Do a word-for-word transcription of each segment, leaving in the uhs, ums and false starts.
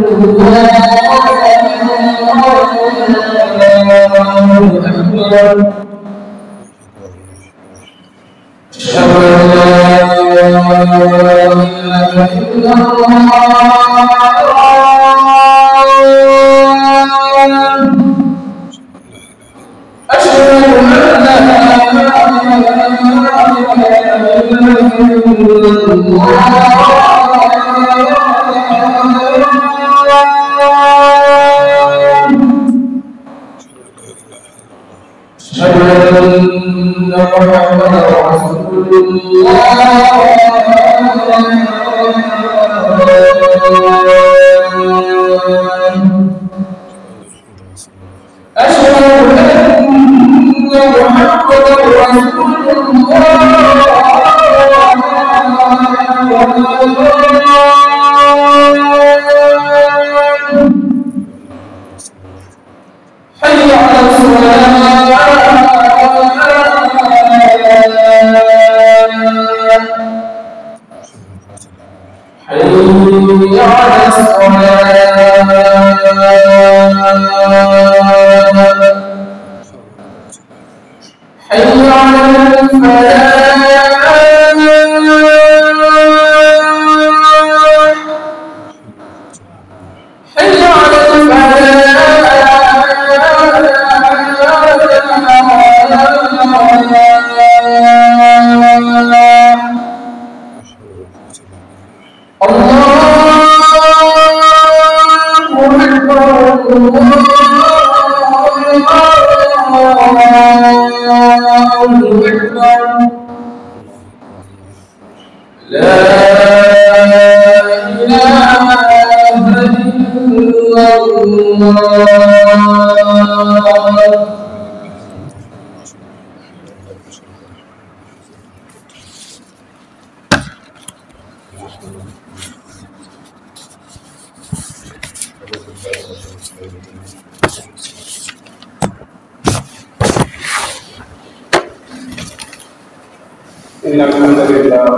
إن الحمد لله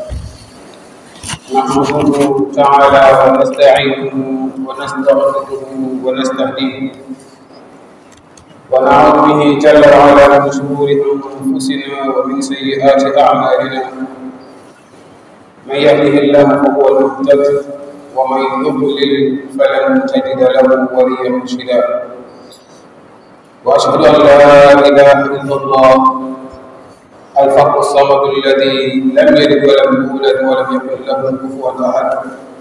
نحمده تعالى ونستعينه ونستغفره ونستهديه ونعوذ به جل وعلا من شرور أنفسنا ومن سيئات أعمالنا. من يهده الله فهو المهتد ومن يضلل فلن تجد له وليا مرشدا. وأشهد أن لا إله إلا الله الفرد الصمد الذي لم يلد ولم يولد ولم يكن له كفوا احد.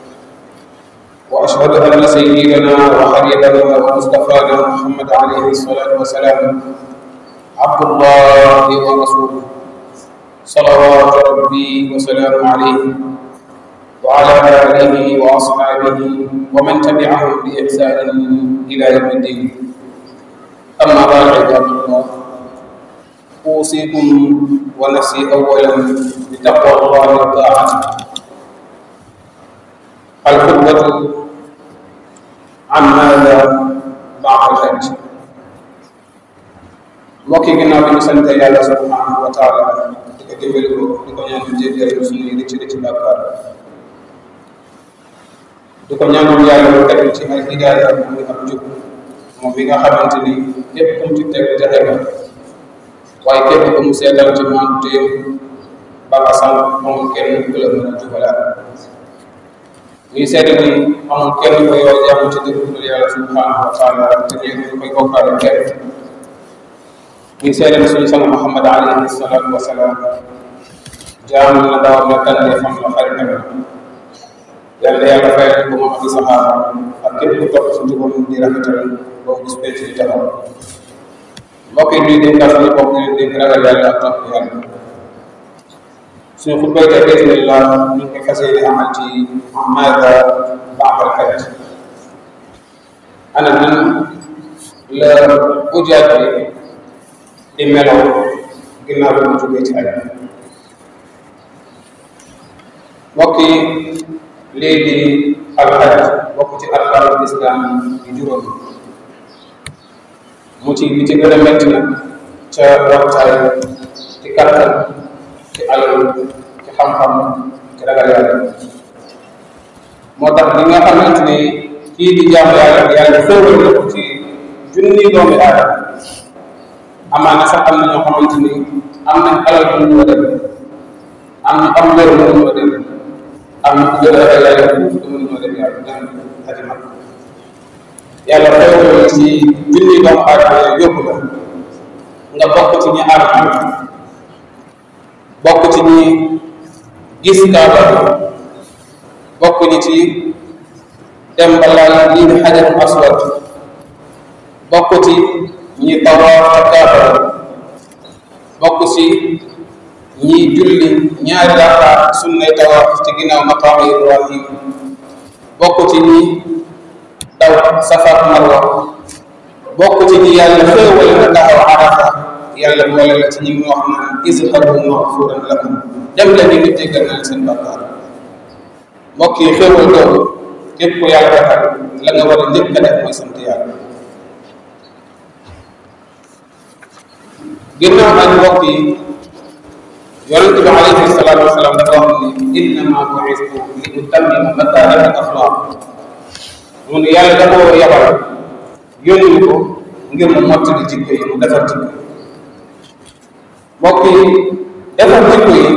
واشهد ان سيدنا وحبيبنا ومصطفانا محمد عليه الصلاه والسلام عبد الله ورسوله صلوات ربي وسلام عليه وعلى اله واصحابه ومن تبعهم باحسان الى يوم الدين. اما بعد عباد الله، أوصيكم ونفسي أولا بتقوى الله وطاعته. الخطبة عن ماذا بعد الحج. mbokki ginnaaw bi ñu sant yàlla subhanahu wa taala di ko dimbali ko di ko ñaan jéggal suñuy rëcc rëcc bàkkaar, di ko ñaanal yàlla mu teg ci ay hidaaya muy ab jub moom bi nga xamante ni képp kum ci teg texe nga, waaye képp ku mu seetal ci maandu téem ba nga sànq amul kenn ku la mën a jubalaat. ñuy seede ni amul kenn ko yow jàmm ci dëgg dul yàlla subhanahu wa taala te ñu koy bokkaale kenn. ñuy seede ni suñu sang Muhammad alayhi salaatu wa salaam jaam na daaw na tànnee xam la xaritam yàlla yàlla fayal ko moom ak saxaaba ak képp ku topp ci jubam di rafetal boobu gis penc di taxaw. mbokk yi ñuy dénkaat suñu bopp di leen dénk ragal yàlla ak topp yàlla. suñu xutba tey bismillah ñu ngi ko fas yéene amal ci maada ba'dal hajj. ana nan la ujaat bi di meloo ginnaaw bi mu jógee ci aj. mbokk yi lii di al hajj bokk ci arkaanul islam di juróom, mu ci li ci gën a métti nag ca waxtaay ci kàttan ci alal ci xam-xam ci ragal yàlla. moo tax li nga xamante ni kii di jaamu yàlla bi yàlla xéewal na ko ci junni doomi aadama amaana sax am na ñoo xamante ni am nañ alal bu ñu dem am ñu am wér bu ñu dem am ñu gën a ragal yàlla fuuf te mënuñoo dem yàlla dem aji mag yàlla xéewal ci junni doomu aadama yooyu yóbbu la nga bokk ci ñi aar bokk ci ñi gis kaaba bokk ñi ci dem balal lii di xajarul aswad bokk ci ñi tawaaf ca kaaba bokk ci ñi julli ñaari raka sunnay tawaaf ci ginnaaw maqaama ibrahim bokk ci ñi daw safa ak marwa bokk ci ñi yàlla xéewal na taxaw arafa yàlla boole la ci ñi mu wax naan izhabu maghfuran lakum dem la ñu ngi jéggal naan seen bàkkaar mbokk yi xéewal googu képp ku yàlla defal la nga war a njëkk a def mooy sant yàlla ginnaaw ak mbokk yi yonent bi alayhi salaatu wasalaam dafa wax ni innama bu'istu li utammima makaarima al-axlaaq mu ne yàlla da koo yabal yónni ko ngir mu mottali jikko yi mu defar jikko yi mbokk yi defar jikko yi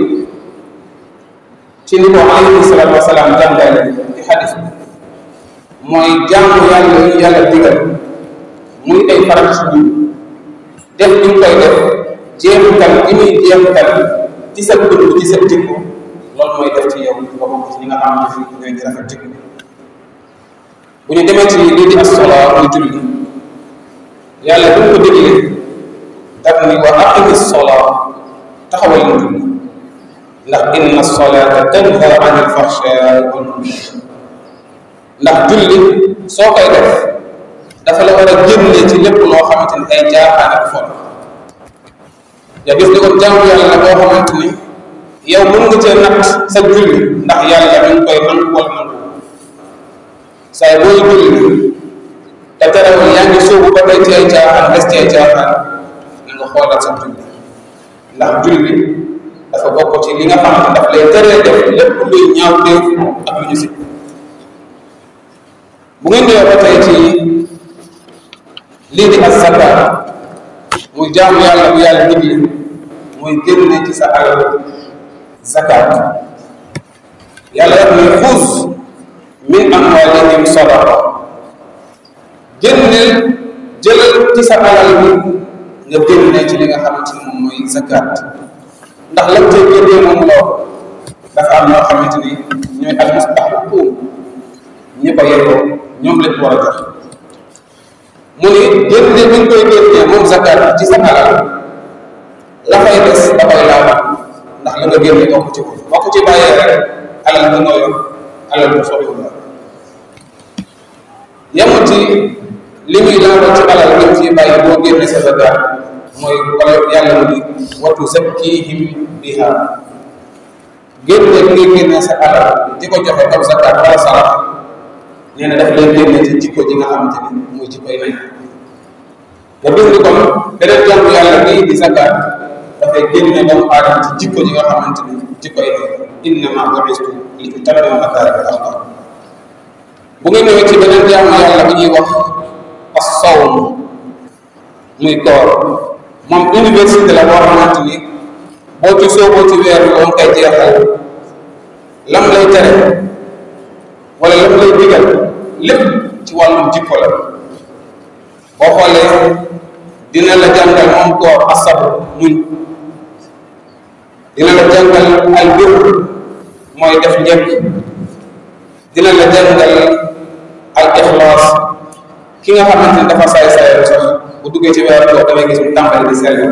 ci ni ko alayhi salaatu wasalaam jàngale ci xadis bi mooy jaamu yàlla yi yàlla digal muy ay farat ci ñun def ñu koy def jeexital gi muy jeexital ci sa dund ci sa jikko loolu mooy def ci yow nga bokk ci ñi nga xam ne fi ñooy di rafet jikko bu ñu demee ci lii di as-salaa muy julli yàlla bu ko diglee daf ni wa aqimi as-salaa taxawal na julli ndax inna as-salaata tanha an al-fahshaa'i wal munkar ndax julli soo koy def dafa la war a génne ci lépp loo xamante ni ay jaaxaan ak fol ya gis ni kon jaamu yàlla la boo xamante ni yow mën nga cee natt sa julli ndax yàlla mi ngi koy nangu wala nangu saay booy julli te terewul yaa ngi sóobu ba tey ci ay jaaxaan des ci ay jaaxaan na nga xoolal sa julli ndax julli dafa bokk ci li nga xamante daf lay teree def lépp luy ñaaw téef ak lu ñu si bu ngeen ñëwee ba tey ci lii di az-zaka muy jaamu yàlla bu yàlla digle muy génne ci sa alal zakat yàlla def ne xuz min amwalihim sadaqa génneel jëlal ci sa alal bi nga génne ci li nga xamante ni moom mooy zakat ndax lan cee génnee moom loo dafa am ñoo xamante ni ñooy al-mustahiqun ñi ko yelloo ñoom lañ war a jox mu ni génne bi ñu koy génnee moom zakat ci sa alal la fay des dafay laal ndax la nga génne bokk ci ko bokk ci bàyyee rek alal bu nga yor alal bu soxla la yemul ci li muy laal ci alal bi ci bàyyi boo génne sa zakat mooy wala yàlla mu ni wa tuzakkihim biha génne bi ngay génne sa alal di ko joxe comme zakat wala sarax nee na daf lay génne ci jikko ji nga xamante ni muy jikkoy nay nga gis ni kon beneen jàmm yàlla bii di zakat dafay génne doomu aadama ci jikko ji nga xamante ni jikkoy nay innama bu'istu li utammima makaarima al-axlaaq bu ngeen ñëwee ci beneen jàmm yàlla bi ñuy wax as-sawm muy koor moom université la boo xamante ni boo ci sooboo ci weer bi moom koy jeexal lam lay tere wala lam lay digal lépp ci wàllum jikko la boo xoolee dina la jàngal moom koor asabr muñ dina la jàngal al birr mooy def njëkk dina la jàngal al ixlaas ki nga xamante ni dafa saay saayal sax bu duggee ci weer boo damay gis mu tàmbali di sell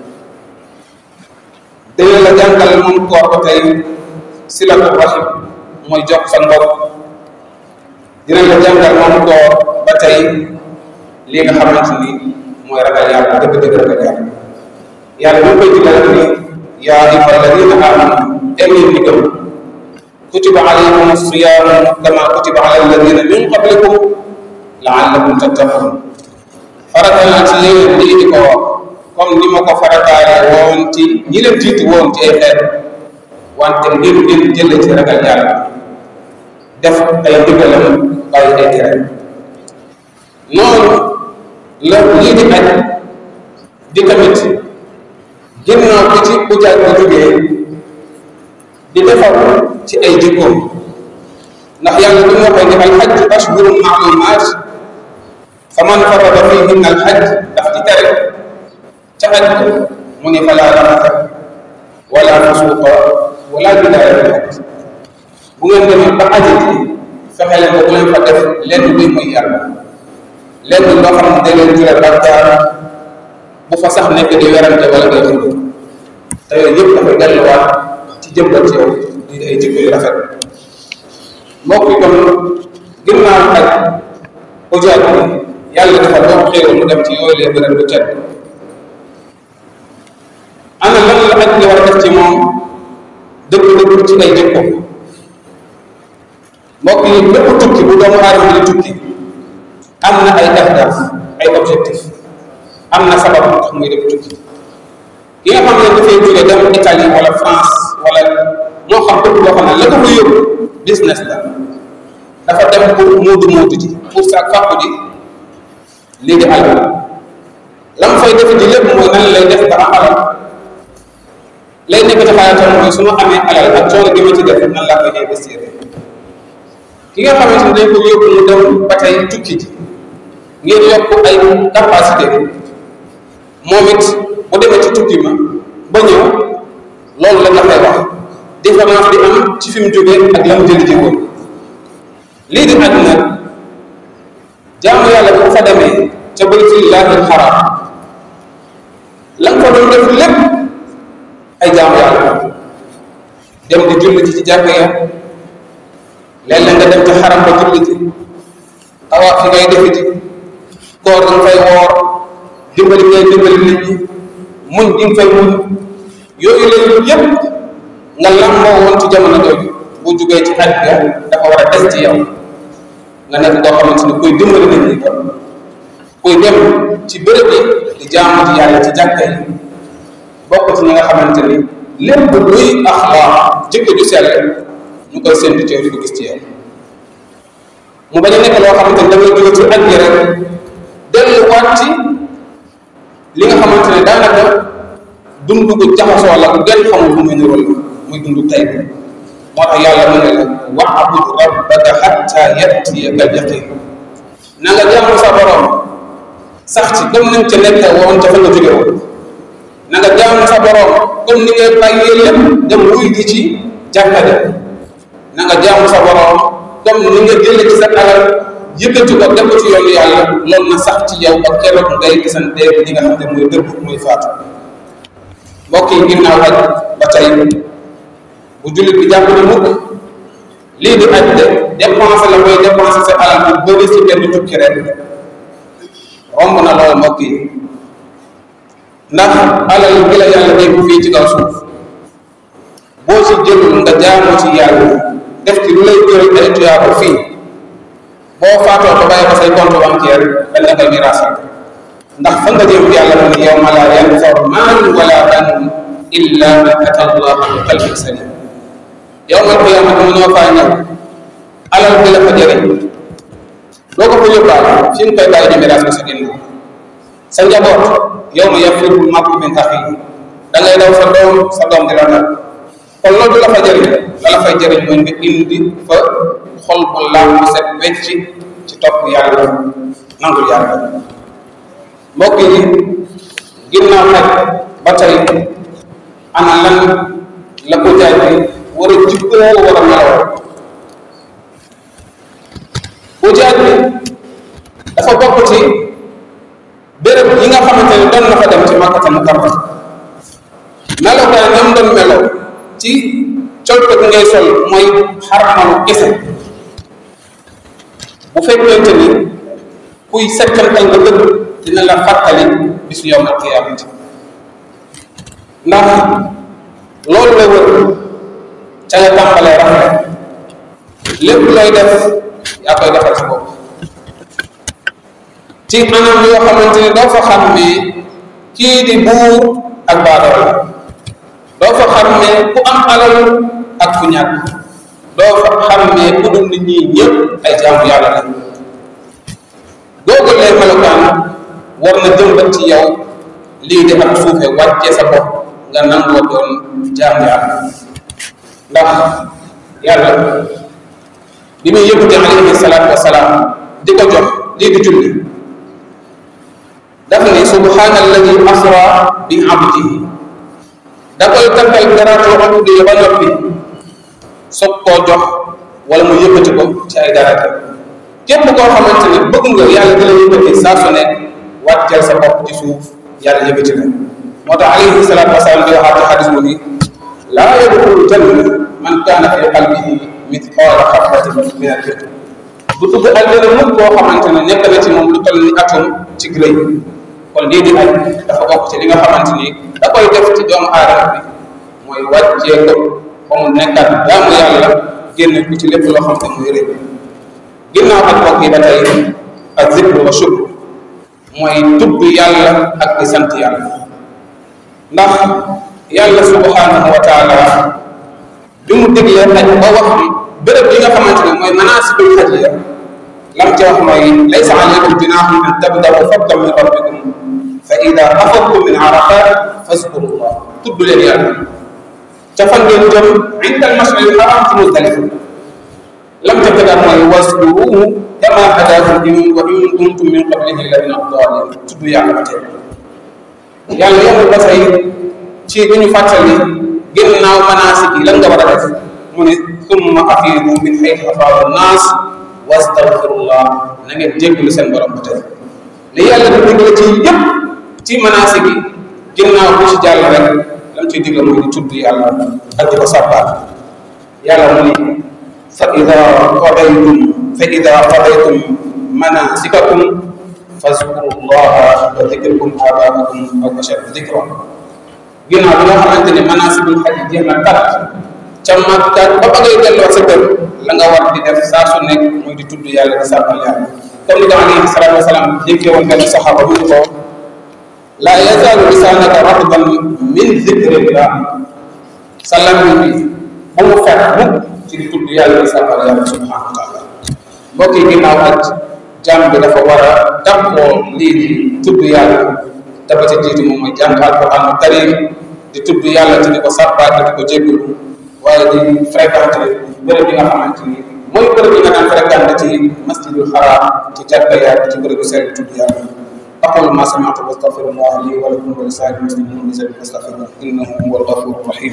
dina la jàngal moom koor ba tey silatu rahim mooy jox sa mbokk dina la jàngal moom koor ba tey li nga xamante ni mooy ragal yàlla dëgg-dëgg ragal yàlla yàlla ñu koy digal ni yaa ayyuha alladina amanu yéen ñi gëm kutiba alaykum as-siyaamu kama kutiba ala alladina min qablikum la'allakum tattaqun farata naa ci yéen lii di ko wax comme ni ma ko farataale woon ci ñi leen jiitu woon ci ay xeet wante ngir ngeen jële ci ragal yàlla def ay ndigalam bàyyi ay tere noonu la lii di aj di tamit ginnaaw bi ci ujaaj bi jógee di defar ci ay jikkoom ndax yàlla bi mu waxee ni alxajj ashhurun maalumaat fa man farada fiihinna alxajj daf ci tere ca aj mu ne falaa rafata wala fusuuqa wala jidaala fil hajj bu ngeen demee ba ajati fexe leen ba bu leen fa def lenn luy muy yàlla lenn loo xam ne day leen jural bàkkaar bu fa sax nekk di werante wala ngay xëy te yooyu yëpp dafay delluwaat ci jëmbat yow di ay jikko yu rafet mbokk yi kon ginnaaw ak ujaaj bi yàlla dafa doon xéewal mu dem ci yooyu lee bërëb lu tedd ana lan la aj di war a def ci moom dëgg-dëgg ci ay jikko mbokk yi bépp tukki bu doomu aadama di tukki am na ay ahdaaf ay objectif am na sabab tax muy def tukki ki nga xam ne dafay jóge dem Italie wala France wala moo xam dëkk boo xam ne la ko fa yóbbu business la dafa dem pour muudu muudu ji pour sa fàqu ji lii di alal la mu fay def ji lépp mooy nan lay def ba am alal lay nekk ci xalaatam mooy su ma amee alal ak coono gi ma ci def nan laa koy investir ki nga xamante ne dañ ko yóbbu mu dem ba tey tukki ji ngir yokk ay capacité moom it bu demee ci tukki ma ba ñëw loolu la dafay wax différence bi am ci fi mu jógee ak la mu jëli ji woon lii di àdduna jaamu yàlla bu fa demee ca baytullahil xaraam la nga fa doon def lépp ay jaamu yàlla dem di julli ci ci jàkka ya léeg-léeg nga dem ci xaram ba julli ci tawaaf fi ngay defi ci koor nga fay woor dimbali ngay dimbali nit ñi muñ di nga fay muñ yooyu la yëpp nga lamboo woon ci jamono jooju bu jugee ci aj ga dafa war a des ci yow nga nekk koo xamante ni kuy dimbali nit ñi kon kuy dem ci bërëb yi di jaamu ci yàlla ci jàkka yi bokk ci ñi nga xamante ni lépp luy axlaax jikko ju sell ñu koy séntu ci yow di ko gis ci yow mu bañ a nekk loo xamante ni dangay jóge ci aj gi rek delluwaat ci li nga xamante ne daanaka dundu gu jaxasoo la genn xamul lu muy nirool muy dundu tey moo tax yàlla mu ne la wa'bud rabbaka hatta ya'tiyaka al-yaqin na nga jaamu sa borom sax ci comme nañ ca nekk woon ca fa nga jóge woon na nga jaamu sa borom comme ni ngay bàyyee lépp dem wuy gi ci jàkka ja na nga jaamu sa borom comme ni nga jëlee ci sa alal yëkkati ko def ko ci yoonu yàlla loolu na sax ci yow ba keroog ngay gisanteeg li nga xam ne mooy dëgg muy faatu mbokk yi ginnaaw aj ba tey bu jullit bi jàpp ne mukk lii di aj de dépensé la mooy dépensé sa alal bu bëri ci benn tukki rek romb na loolu mbokk yi ndax alal bi la yàlla dégg fii ci kaw suuf boo ci jëlul nga jaamoo ci yàlla def ci lu lay jural ay tuyaaba fii boo faatoo ko bàyyi ko say compte bancaire dañ la koy miraasal ndax fa nga jëm yàlla mu ne yawma laa yanfa'u maalun wala banuun illa man ata allaha bi qalbin salim yawmal qiyaamati mu ñoo faa ñëw alal bi la fa jëriñ doo ko fa yóbbaale fi nga koy bàyyi di miraas ko sa ginnaaw sa njaboot yawma yafirru l-mar'u min axiihi da ngay daw sa doom sa doom di la dal kon loolu la fa jëriñ la la fay jëriñ mooy nga indi fa xol bu laal bu set wecc ci topp yàlla nangul yàlla mbokk yi ginnaaw nag ba tey ana lan la ko jaay bi war a jikkoo war a meloo ko jaay bi dafa bokk ci béréb yi nga xamante ne doon na fa dem ci Makkatal Mukarram meloo ko ñoom doon meloo ci colko bi ngay sol mooy xarmalu kese bu fekkente ni kuy settantal nga dëgg dina la fàttali bisu yawmal qiyaamati ndax loolu la wër ca nga tàmbalee rafet lépp looy def yaa koy defal sa bopp ci anam yoo xamante ne doo fa xam ne kii di buur ak baadoola doo fa xam ne ku am alal ak ku ñàkk doo fa xam ne ku dul nit ñi ñëpp ay jaamu yàlla la googu lay melokaan war na jëmbat ci yow lii di ak suufe wàccee sa bopp nga nangoo doon jaam yàlla ndax yàlla bi muy yëkkati alayhi salaatu wasalaam di ko jox lii di julli daf ne subhaana alladi asra bi abdihi da koy tàggal garaatoo abdi ba noppi soog koo jox wala mu yëkkati ko ci ay daraja képp koo xamante ne bëgg nga yàlla di la yëkkati saa su nekk wàcceel sa bopp ci suuf yàlla yëkkati la moo tax alayhi salaatu wasalaam di waxaat ci xadis mu ni laa yadxulu janna man kaana fi qalbihi mithqaala xabatin min al-kibr bu dugg aljana mukk koo xamante ne nekk na ci moom lu toll ni atom ci rëy kon lii di aj dafa bokk ci li nga xamante ni da koy def ci doomu aadama bi mooy wàccee ko ba mu nekkat jaamu yàlla génn ko ci lépp loo xam ne muy rëy ginnaaw ak bokk yi ba tey ak zikru wa shukr mooy tudd yàlla ak di sant yàlla ndax yàlla subhanahu wa taala bi mu diglee aj ba wax béréb yi nga xamante ne mooy manasikul hajj ya lam ci wax mooy laysa alaykum junahun an tabdaw fadlan min rabbikum fa ida afadtum min arafat fazkurullah tudd leen yàlla ca fan ngeen jëm inda al mash'ar al haram ci Muzdalifa lam ca tegaat mooy waskuruhu kama hadakum wa in kuntum min qablihi la min ad-dallin tudd yàlla ba tey yàlla yomul ba tey ci li ñu fàttali ginnaaw manasik yi lan nga war a def mu ne summa afiidu min haythu afaada an-naas wastaghfirullah na ngeen jéggalu seen borom ba tey li yàlla di digle ci yëpp ci manasik yi ginnaaw bu ci jàll rek lam ciy digle mooy di tudd yàlla ak di ko sàbbaal yàlla mu ni fa ida qadaytum fa ida qadaytum manasikakum fazkurullaha ka dhikrikum abaakum aw ashadda dhikran ginnaaw bi nga xamante ne manasikul hajj jeex na tat ca Makka ba ba ngay delloo sa kër la nga war di def saa su nekk mooy di tudd yàlla di sàbbal yàlla comme ni ko alayhi salaatu wasalaam déggee woon benn saxaaba bu ñu ko laa yazaalu lisaanaka ratban min dhikrillah sa làmmiñ bi bu mu fekk mukk ci di tudd yàlla di sàbbal yàlla subhanahu wa taala mbokk yi ginnaaw ak jàmm bi dafa war a dàppoo lii di tudd yàlla te ba ca jiitu moom mooy jàng alquran karim di tudd yàlla te di ko sàbbaal te di ko jéggalu waaye di fréquenté bërëb yi nga xamante ni mooy bërëb yi nga daan fréquenté ci masjidul haram ci jàkka yaag ci bërëb yu sell tudd yàlla aqulu ma sami'tu wa astaghfirullaha li wa lakum wa li saa'iril muslimin min dhanbin fastaghfiruhu innahu huwal ghafurur rahim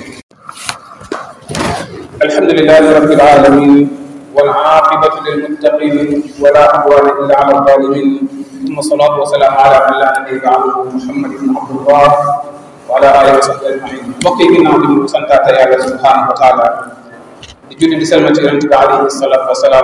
alhamdulillahi rabbil alamin wal 'aqibatu lil muttaqin wa la 'udwana illa 'ala adh-dhalimin ثم الصلاة والسلام على من لا نبي بعده محمد بن عبد الله وعلى آله وصحبه أجمعين mbokk yi ginnaaw bi ñu santaate yàlla subhanahu wa taala di julli di selma ci yonent bi alayhi salaatu wa salaam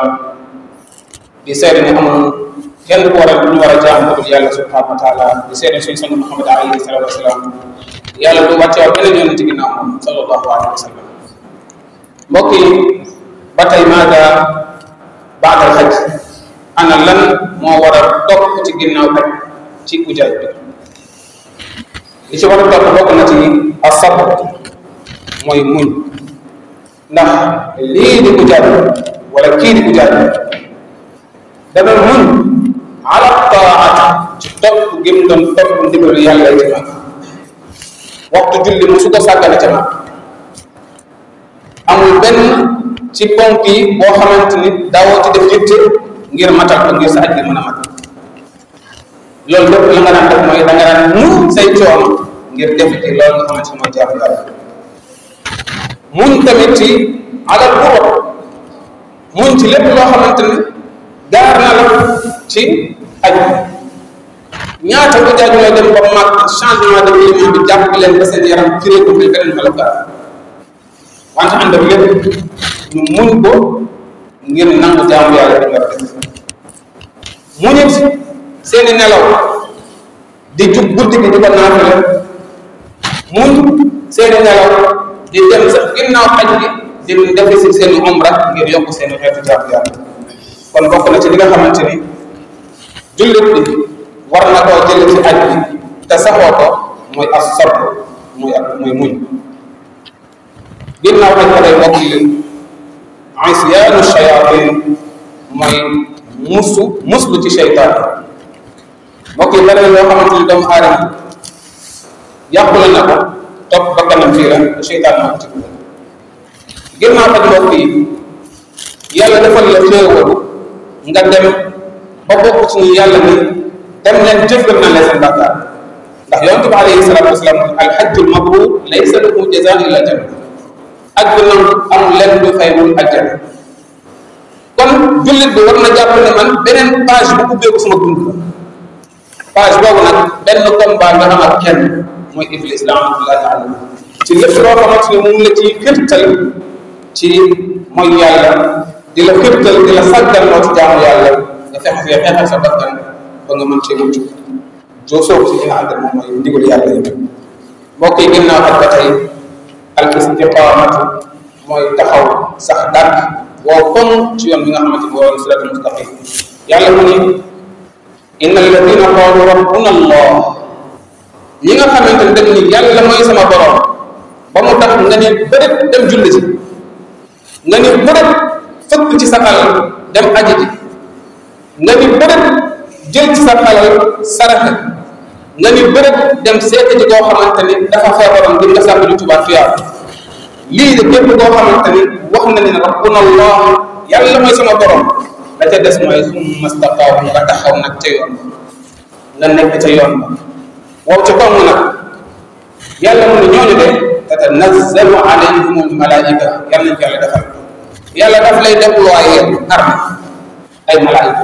di seede ne amul kenn ku war a ñu war a jaam ko dul yàlla subhanahu wa taala di seede suñu sang Muhammad alayhi salaatu wa salaam yàlla du wàcceew beneen yonent ginnaaw moom sallallahu alayhi wa sallam mbokk yi ba tey maaga baadal xaj ana lan moo war a topp ci ginnaaw rek ci ujaaj bi li ci war a topp bokk na ci as-sabr mooy muñ ndax lii di ujaaj wala kii di ujaaj dana muñ ala taat ci topp gim doon topp ndigalu yàlla ci mag waxtu julli mu su ko sàggane ca mag amul benn ci ponk yi boo xamante ni daawoo ci def yitte ngir matal ko ngir sa aj gi mën a mat loolu lépp la nga daan def mooy da nga daan muñ say coono ngir def ci loolu nga xamante ni mooy jaamu yàlla muñ tamit ci alal bu rot muñ ci lépp loo xamante ni gaar na la ci aj ñaata bu jaaju la dem ba mag changement de climat bi jàpp leen ba seen yaram firee ko mel beneen melokaan wante ànd ak lépp ñu muñ ko ngir nangu jaamu yàlla di nga def muñit seeni nelaw di jug guddi gi di ko naafila muñ seeni nelaw di dem sax ginnaaw aj gi di defi si seeni umra ngir yokk seeni xeetu jaamu yàlla kon bokk na ci li nga xamante ni jullit bi war na koo jële ci aj bi te saxoo ko mooy as sabr muy ak muy muñ ginnaaw aj ko day bokk yi isyaanu shayatin mooy musu muslu ci seytaan mbokk yi bari na loo xamante ni doomu aadama yàqule na ko topp bakkanam fii la seytaan moo ko ci dugal ginnaaw ak mbokk yi yàlla defal la xéewalu nga dem ba bokk ci ñu yàlla ni dem leen jëfal na leen seen bàkkaar ndax yonent bi alayhi salaatu wasalaam alhajjul mabruur laysa lahu jazaa illa janna ak bu nangu amul lenn du fay wul àjjana kon jullit bi war na jàpp ne man beneen page bu ubbeeku sama dund la page boobu nag benn combat nga am ak kenn mooy iblis laanatullahi alayhi ci lépp loo xamante ne moom la ci xirtal ci mooy yàlla di la xirtal di la sàggal loo ci jaamu yàlla nga fexe fee xeexal sa bakkan ba nga mën cee mucc joo soobu si li nga xam ne moom mooy ndigal yàlla yi mbokk yi ginnaaw ak ba tey al istiqaamatu mooy taxaw sax dàkk woo kon ci yoon bi nga xamante ni mooy siraatul mustaqim yàlla mu ni inna alladina qaalu rabbuna allah ñi nga xamante ne dañ ni yàlla mooy sama borom ba mu tax nga ne bërët dem julli ci nga ni bërët fëkk ci sa alal dem aji ji nga ni bërët jël ci sa alal saraxe nga ni bërët dem seeti ji koo xamante ni dafa feebaroon ngir nga sàkk ju tubaab fiyaa lii de képp koo xamante ni wax na ne rabbuna allah yàlla mooy sama borom la ca des mooy summa staqaamu nga taxaw nag ca yoon nga nekk ca yoon ba wow ca kaw nag yàlla mu ne ñooñu de tatanazzalu alayhim almalaika yàlla nañ ko yàlla defal yàlla daf lay déployer arme ay malaika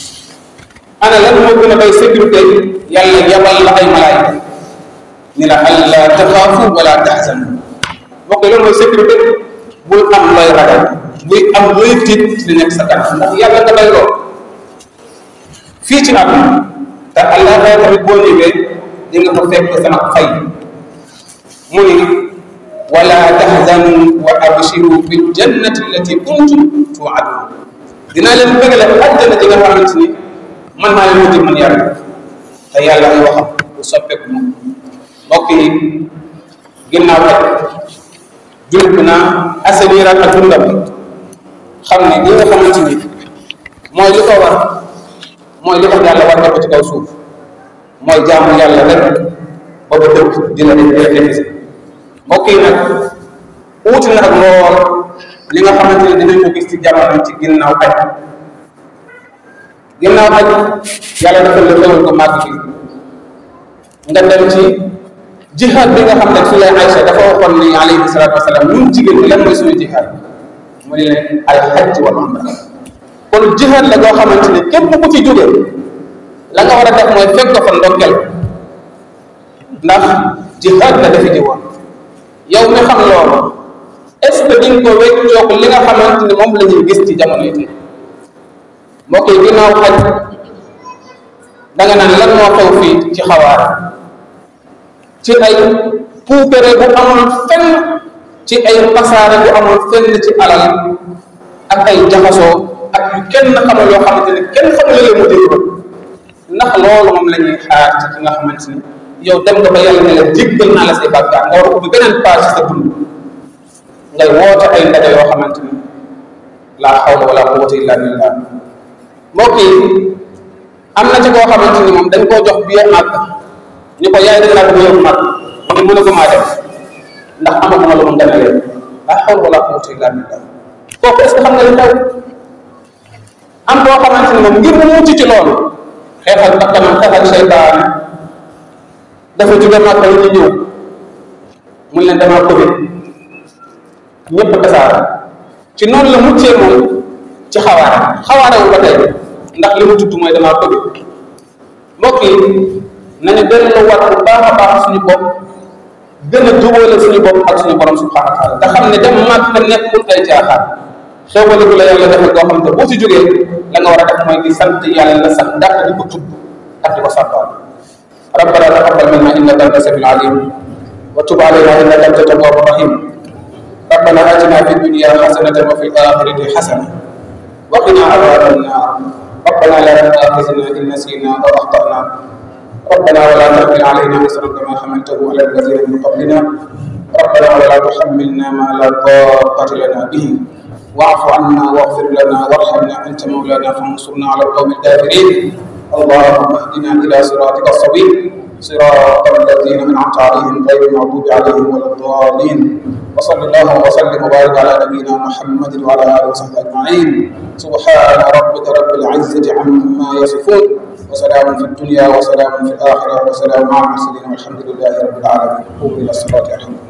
ana lan moo gën a doy sécurité yàlla yabal la ay malaika ni la alla taxaafu wala taxzanu mbokk loolu mooy sécurité bul am looy ragal buy am looy tiit li nekk sa kanam ndax yàlla nga doy lool fii ci àdduna te allah tamit boo ñëwee di nga ko fekk sama fay mu ni wala tahzanu wa abshiru bil jannati allati kuntum tu'adun dinaa leen bëggale àjjana ji nga xamante ni man maa leen wuti man yàlla te yàlla ay waxam bu soppeeku moom mbokk yi ginnaaw rek jullit bi naa assainir ak dundam xam ne li nga xamante ni mooy li ko war mooy li ko yàlla war na ko ci kaw suuf mooy jaamu yàlla rek ba ba dëkk dina def dina defisi mbokk yi nag uuti na ak lool li nga xamante ne dinañ ko gis ci jamono ci ginnaaw aj ginnaaw aj yàlla dafa la xewal ko màgg bi nga dem ci jihaad bi nga xam ne su lay Aïcha dafa waxoon ni alayhi salaatu wasalaam ñun jigéen ñi lan mooy suñu jihaad mu ne leen al hajj wal umra kon jihaad la goo xamante ne képp ku ci jóge la nga war a def mooy fekk ko fa ndokkel ndax jihaad la defi ji woon yow mi xam loolu est-ce que di nga ko wéccoo ko li nga xamante ne moom la ñuy gis ci jamono yi mbokk yi ginnaaw xaj danga naan lan moo xew fii ci xawaar ci ay puukare bu amul fenn ci ay pasaare bu amul fenn ci alal ak ay jaxasoo ak yu kenn xamul yoo xamante ne kenn xamul la mu dégg ndax loolu moom la ñuy xaar ci ki nga xamante ni yow dem nga ba yàlla ne la jéggal naa la say bàkkaar nga war a ubbi beneen page ci sa dund ngay woote ay ndaje yoo xamante ni laa xawla wala quwwata illa billah mbokk yi am na ci koo xamante ni moom dañ koo jox biir màgg ñu ko yaay dëgg naa biir màgg mu ne mën a ko maa def ndax amaguma lu mu gën a leen laa xawla wala quwwata illa billah kooku est-ce que xam nga li xew am koo xamante ni moom ngir mu mucc ci loolu xeexal bakkanam xeexal seytaane dafa jóge màgg ñu ñëw mun leen dama covid ñëpp tasaara ci noonu la muccee moom ci xawaare xawaarewul ba tey ndax li mu tudd mooy damaa covid mbokk yi nañu delluwaat bu baax a baax suñu bopp gën a jubóole suñu bopp ak suñu borom subhanahu wa taala te xam ne dem màgg nekkul ay caaxaan xewale bu la yàlla defal koo xam ne boo ci jógee la nga war a def mooy di sant yàlla sax dàq di ko tudd ak di ko sàbbaal rabbana taqabbal minna innaka anta samiul alim wa tub alayna innaka anta tawwabur rahim rabbana atina fid dunya hasanatan wa fil akhirati hasanatan wa qina adhaban nar rabbana la tu'akhidhna in nasina aw akhtana ربنا ولا تحمل علينا إصرا كما حملته على الذين من قبلنا ربنا ولا تحملنا ما لا طاقة لنا به واعف عنا واغفر لنا وارحمنا أنت مولانا فانصرنا على القوم الكافرين اللهم اهدنا إلى صراطك السبيل صراط الذين أنعمت عليهم غير المغضوب عليهم ولا الضالين. وصلى الله وسلم وبارك على نبينا محمد وعلى آله وصحبه أجمعين. سبحان ربك رب العزة عما يصفون وسلام في الدنيا وسلام في الآخرة وسلام على المرسلين والحمد لله رب العالمين. قوموا إلى الصلاة.